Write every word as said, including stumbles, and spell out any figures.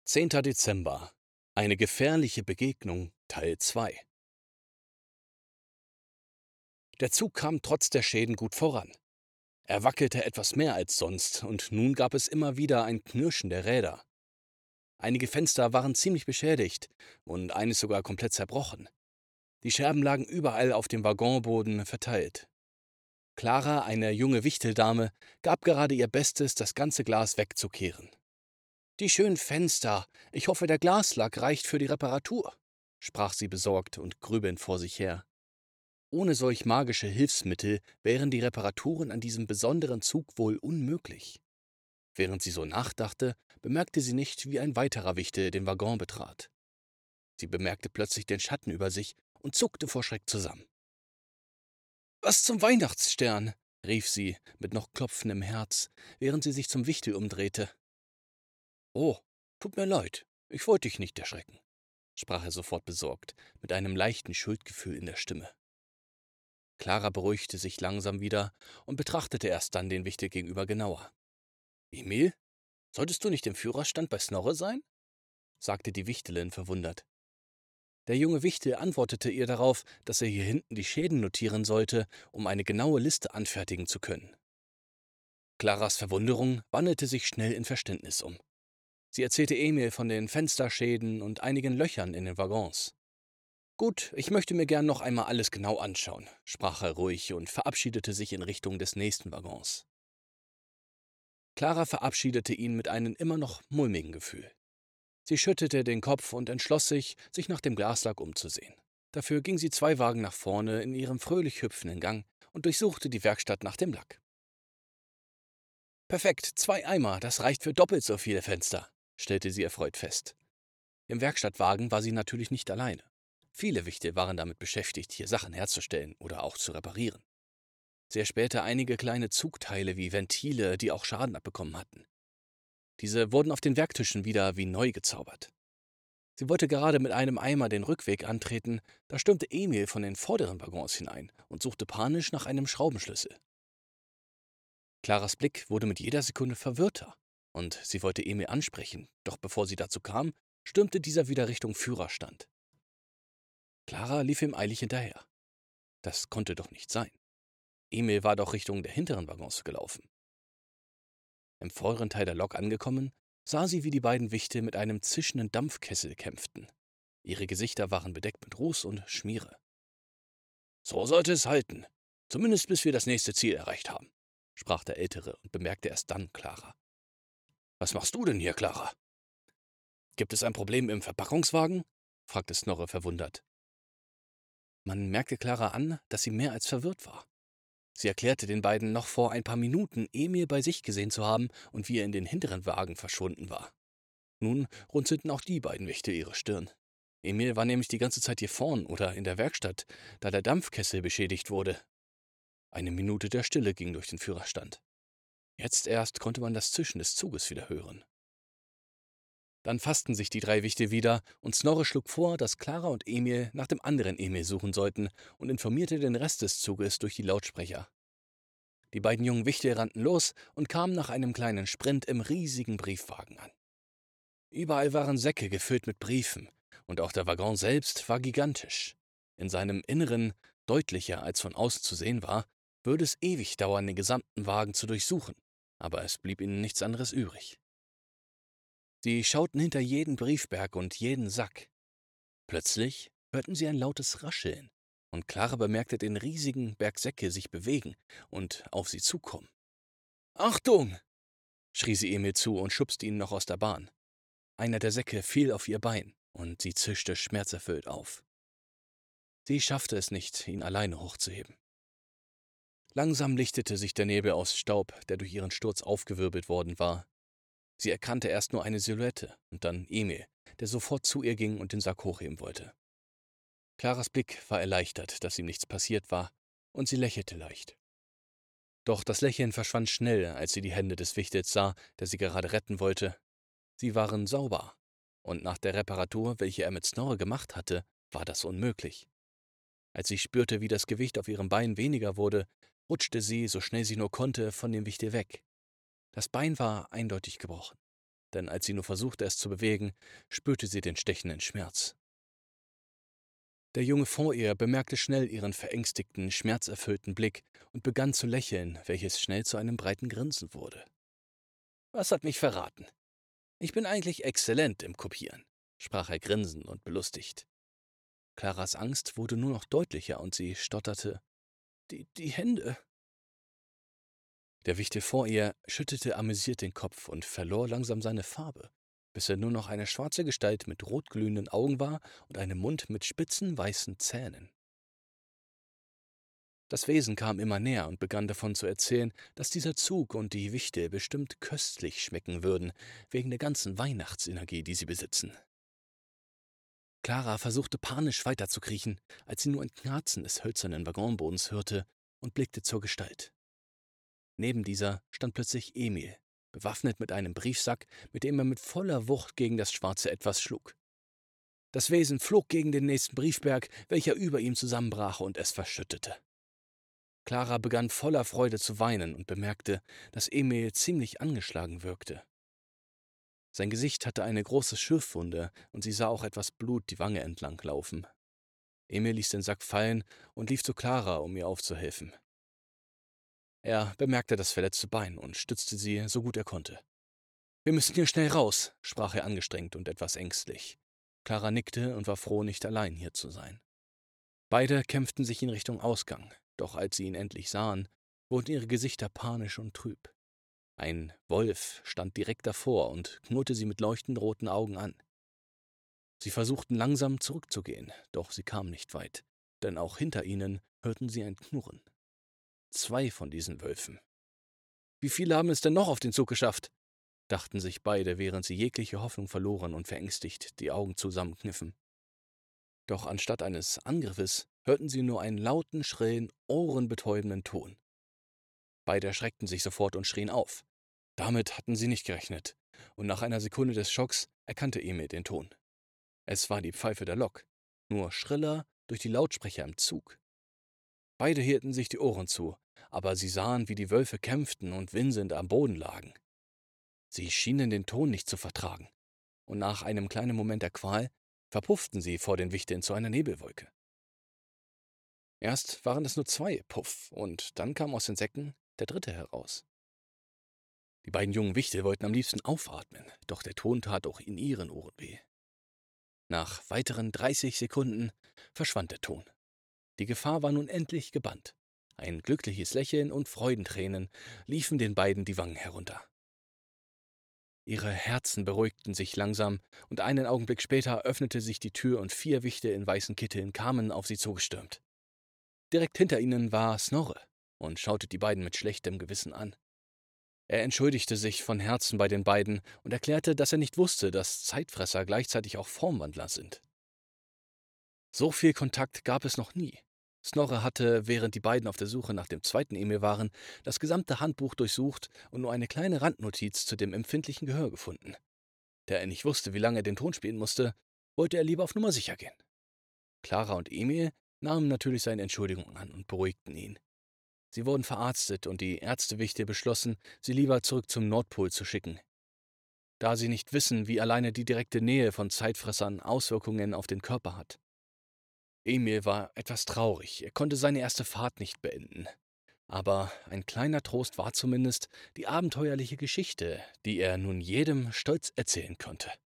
zehnter Dezember. Eine gefährliche Begegnung Teil zwei. Der Zug kam trotz der Schäden gut voran. Er wackelte etwas mehr als sonst, und nun gab es immer wieder ein Knirschen der Räder. Einige Fenster waren ziemlich beschädigt und eines sogar komplett zerbrochen. Die Scherben lagen überall auf dem Waggonboden verteilt. Clara, eine junge Wichteldame, gab gerade ihr Bestes, das ganze Glas wegzukehren. »Die schönen Fenster. Ich hoffe, der Glaslack reicht für die Reparatur«, sprach sie besorgt und grübelnd vor sich her. Ohne solch magische Hilfsmittel wären die Reparaturen an diesem besonderen Zug wohl unmöglich. Während sie so nachdachte, bemerkte sie nicht, wie ein weiterer Wichtel den Waggon betrat. Sie bemerkte plötzlich den Schatten über sich und zuckte vor Schreck zusammen. »Was zum Weihnachtsstern«, rief sie mit noch klopfendem Herz, während sie sich zum Wichtel umdrehte. »Oh, tut mir leid, ich wollte dich nicht erschrecken«, sprach er sofort besorgt, mit einem leichten Schuldgefühl in der Stimme. Clara beruhigte sich langsam wieder und betrachtete erst dann den Wichtel gegenüber genauer. »Emil, solltest du nicht im Führerstand bei Snorre sein?« sagte die Wichtelin verwundert. Der junge Wichtel antwortete ihr darauf, dass er hier hinten die Schäden notieren sollte, um eine genaue Liste anfertigen zu können. Claras Verwunderung wandelte sich schnell in Verständnis um. Sie erzählte Emil von den Fensterschäden und einigen Löchern in den Waggons. »Gut, ich möchte mir gern noch einmal alles genau anschauen«, sprach er ruhig und verabschiedete sich in Richtung des nächsten Waggons. Clara verabschiedete ihn mit einem immer noch mulmigen Gefühl. Sie schüttelte den Kopf und entschloss sich, sich nach dem Glaslack umzusehen. Dafür ging sie zwei Wagen nach vorne in ihrem fröhlich hüpfenden Gang und durchsuchte die Werkstatt nach dem Lack. »Perfekt, zwei Eimer, das reicht für doppelt so viele Fenster«, stellte sie erfreut fest. Im Werkstattwagen war sie natürlich nicht alleine. Viele Wichtel waren damit beschäftigt, hier Sachen herzustellen oder auch zu reparieren. Sie erspähte einige kleine Zugteile wie Ventile, die auch Schaden abbekommen hatten. Diese wurden auf den Werktischen wieder wie neu gezaubert. Sie wollte gerade mit einem Eimer den Rückweg antreten, da stürmte Emil von den vorderen Waggons hinein und suchte panisch nach einem Schraubenschlüssel. Claras Blick wurde mit jeder Sekunde verwirrter, und sie wollte Emil ansprechen, doch bevor sie dazu kam, stürmte dieser wieder Richtung Führerstand. Clara lief ihm eilig hinterher. Das konnte doch nicht sein. Emil war doch Richtung der hinteren Waggons gelaufen. Im vorderen Teil der Lok angekommen, sah sie, wie die beiden Wichte mit einem zischenden Dampfkessel kämpften. Ihre Gesichter waren bedeckt mit Ruß und Schmiere. »So sollte es halten, zumindest bis wir das nächste Ziel erreicht haben«, sprach der Ältere und bemerkte erst dann Clara. »Was machst du denn hier, Clara?« »Gibt es ein Problem im Verpackungswagen?« fragte Snorre verwundert. Man merkte Clara an, dass sie mehr als verwirrt war. Sie erklärte den beiden noch vor ein paar Minuten, Emil bei sich gesehen zu haben und wie er in den hinteren Wagen verschwunden war. Nun runzelten auch die beiden Wichte ihre Stirn. Emil war nämlich die ganze Zeit hier vorn oder in der Werkstatt, da der Dampfkessel beschädigt wurde. Eine Minute der Stille ging durch den Führerstand. Jetzt erst konnte man das Zischen des Zuges wieder hören. Dann fassten sich die drei Wichte wieder, und Snorre schlug vor, dass Clara und Emil nach dem anderen Emil suchen sollten, und informierte den Rest des Zuges durch die Lautsprecher. Die beiden jungen Wichte rannten los und kamen nach einem kleinen Sprint im riesigen Briefwagen an. Überall waren Säcke gefüllt mit Briefen, und auch der Waggon selbst war gigantisch. In seinem Inneren, deutlicher als von außen zu sehen war, würde es ewig dauern, den gesamten Wagen zu durchsuchen, aber es blieb ihnen nichts anderes übrig. Sie schauten hinter jeden Briefberg und jeden Sack. Plötzlich hörten sie ein lautes Rascheln, und Clara bemerkte den riesigen Berg Säcke sich bewegen und auf sie zukommen. »Achtung!« schrie sie Emil zu und schubste ihn noch aus der Bahn. Einer der Säcke fiel auf ihr Bein, und sie zischte schmerzerfüllt auf. Sie schaffte es nicht, ihn alleine hochzuheben. Langsam lichtete sich der Nebel aus Staub, der durch ihren Sturz aufgewirbelt worden war. Sie erkannte erst nur eine Silhouette und dann Emil, der sofort zu ihr ging und den Sack hochheben wollte. Claras Blick war erleichtert, dass ihm nichts passiert war, und sie lächelte leicht. Doch das Lächeln verschwand schnell, als sie die Hände des Wichtels sah, der sie gerade retten wollte. Sie waren sauber, und nach der Reparatur, welche er mit Snorre gemacht hatte, war das unmöglich. Als sie spürte, wie das Gewicht auf ihrem Bein weniger wurde, rutschte sie, so schnell sie nur konnte, von dem Wichtel weg. Das Bein war eindeutig gebrochen. denn als sie nur versuchte, es zu bewegen, spürte sie den stechenden Schmerz. Der Junge vor ihr bemerkte schnell ihren verängstigten, schmerzerfüllten Blick und begann zu lächeln, welches schnell zu einem breiten Grinsen wurde. »Was hat mich verraten? Ich bin eigentlich exzellent im Kopieren«, sprach er grinsend und belustigt. Claras Angst wurde nur noch deutlicher und sie stotterte, »Die, die Hände.« Der Wichte vor ihr schüttelte amüsiert den Kopf und verlor langsam seine Farbe, bis er nur noch eine schwarze Gestalt mit rotglühenden Augen war und einem Mund mit spitzen, weißen Zähnen. Das Wesen kam immer näher und begann davon zu erzählen, dass dieser Zug und die Wichte bestimmt köstlich schmecken würden, wegen der ganzen Weihnachtsenergie, die sie besitzen. Clara versuchte panisch weiterzukriechen, als sie nur ein Knarzen des hölzernen Waggonbodens hörte und blickte zur Gestalt. Neben dieser stand plötzlich Emil, bewaffnet mit einem Briefsack, mit dem er mit voller Wucht gegen das schwarze Etwas schlug. Das Wesen flog gegen den nächsten Briefberg, welcher über ihm zusammenbrach und es verschüttete. Clara begann voller Freude zu weinen und bemerkte, dass Emil ziemlich angeschlagen wirkte. Sein Gesicht hatte eine große Schürfwunde und sie sah auch etwas Blut die Wange entlang laufen. Emil ließ den Sack fallen und lief zu Clara, um ihr aufzuhelfen. Er bemerkte das verletzte Bein und stützte sie, so gut er konnte. »Wir müssen hier schnell raus«, sprach er angestrengt und etwas ängstlich. Clara nickte und war froh, nicht allein hier zu sein. Beide kämpften sich in Richtung Ausgang, doch als sie ihn endlich sahen, wurden ihre Gesichter panisch und trüb. Ein Wolf stand direkt davor und knurrte sie mit leuchtend roten Augen an. Sie versuchten langsam zurückzugehen, doch sie kamen nicht weit, denn auch hinter ihnen hörten sie ein Knurren. Zwei von diesen Wölfen. »Wie viele haben es denn noch auf den Zug geschafft?«, dachten sich beide, während sie jegliche Hoffnung verloren und verängstigt die Augen zusammenkniffen. Doch anstatt eines Angriffes hörten sie nur einen lauten, schrillen, ohrenbetäubenden Ton. Beide erschreckten sich sofort und schrien auf. Damit hatten sie nicht gerechnet, und nach einer Sekunde des Schocks erkannte Emil den Ton. Es war die Pfeife der Lok, nur schriller durch die Lautsprecher im Zug. Beide hielten sich die Ohren zu, aber sie sahen, wie die Wölfe kämpften und winselnd am Boden lagen. Sie schienen den Ton nicht zu vertragen, und nach einem kleinen Moment der Qual verpufften sie vor den Wichteln zu einer Nebelwolke. Erst waren es nur zwei, puff, und dann kam aus den Säcken der dritte heraus. Die beiden jungen Wichtel wollten am liebsten aufatmen, doch der Ton tat auch in ihren Ohren weh. Nach weiteren dreißig Sekunden verschwand der Ton. Die Gefahr war nun endlich gebannt. Ein glückliches Lächeln und Freudentränen liefen den beiden die Wangen herunter. Ihre Herzen beruhigten sich langsam, und einen Augenblick später öffnete sich die Tür und vier Wichte in weißen Kitteln kamen auf sie zugestürmt. Direkt hinter ihnen war Snorre und schaute die beiden mit schlechtem Gewissen an. Er entschuldigte sich von Herzen bei den beiden und erklärte, dass er nicht wusste, dass Zeitfresser gleichzeitig auch Formwandler sind. So viel Kontakt gab es noch nie. Snorre hatte, während die beiden auf der Suche nach dem zweiten Emil waren, das gesamte Handbuch durchsucht und nur eine kleine Randnotiz zu dem empfindlichen Gehör gefunden. Da er nicht wusste, wie lange er den Ton spielen musste, wollte er lieber auf Nummer sicher gehen. Clara und Emil nahmen natürlich seine Entschuldigung an und beruhigten ihn. Sie wurden verarztet und die Ärztewichte beschlossen, sie lieber zurück zum Nordpol zu schicken, da sie nicht wissen, wie alleine die direkte Nähe von Zeitfressern Auswirkungen auf den Körper hat. Emil war etwas traurig, er konnte seine erste Fahrt nicht beenden. Aber ein kleiner Trost war zumindest die abenteuerliche Geschichte, die er nun jedem stolz erzählen konnte.